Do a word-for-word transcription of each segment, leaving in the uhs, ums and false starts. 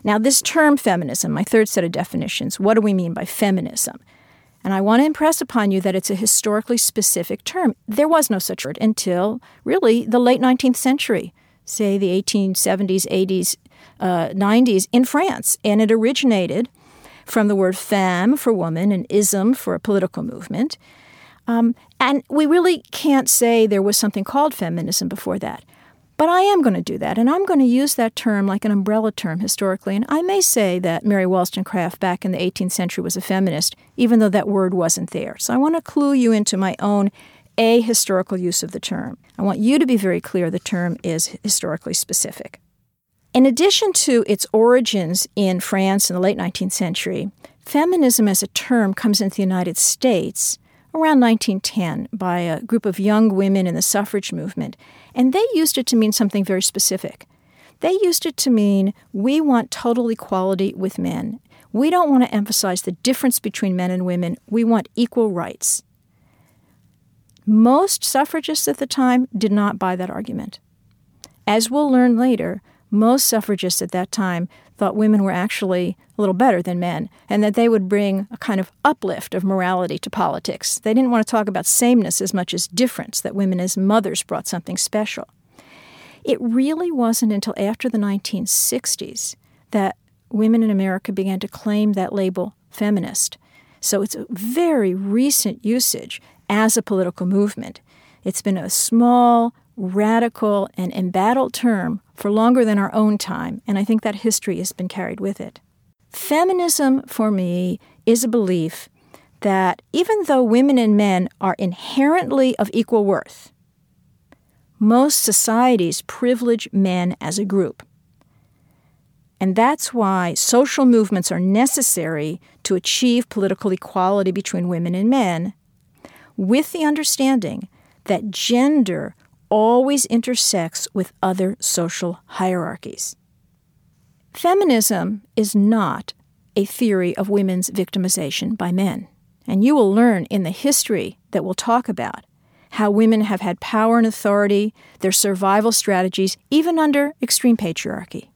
Now, this term feminism, my third set of definitions, what do we mean by feminism? And I want to impress upon you that it's a historically specific term. There was no such word until, really, the late nineteenth century, say the eighteen seventies, eighties, uh, nineties, in France. And it originated from the word femme for woman and ism for a political movement. Um, and we really can't say there was something called feminism before that. But I am going to do that, and I'm going to use that term like an umbrella term historically. And I may say that Mary Wollstonecraft back in the eighteenth century was a feminist, even though that word wasn't there. So I want to clue you into my own ahistorical use of the term. I want you to be very clear the term is historically specific. In addition to its origins in France in the late nineteenth century, feminism as a term comes into the United States around nineteen ten by a group of young women in the suffrage movement, and they used it to mean something very specific. They used it to mean we want total equality with men. We don't want to emphasize the difference between men and women. We want equal rights. Most suffragists at the time did not buy that argument. As we'll learn later, most suffragists at that time thought women were actually a little better than men and that they would bring a kind of uplift of morality to politics. They didn't want to talk about sameness as much as difference, that women as mothers brought something special. It really wasn't until after the nineteen sixties that women in America began to claim that label feminist. So it's a very recent usage as a political movement. It's been a small, radical, and embattled term for longer than our own time, and I think that history has been carried with it. Feminism, for me, is a belief that even though women and men are inherently of equal worth, most societies privilege men as a group. And that's why social movements are necessary to achieve political equality between women and men, with the understanding that gender always intersects with other social hierarchies. Feminism is not a theory of women's victimization by men. And you will learn in the history that we'll talk about how women have had power and authority, their survival strategies, even under extreme patriarchy.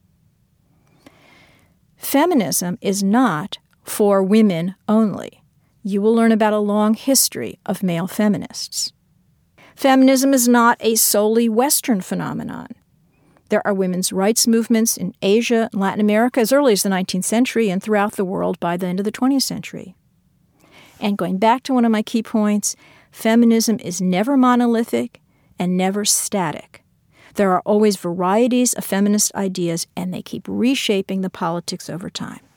Feminism is not for women only. You will learn about a long history of male feminists. Feminism is not a solely Western phenomenon. There are women's rights movements in Asia and Latin America as early as the nineteenth century and throughout the world by the end of the twentieth century. And going back to one of my key points, feminism is never monolithic and never static. There are always varieties of feminist ideas, and they keep reshaping the politics over time.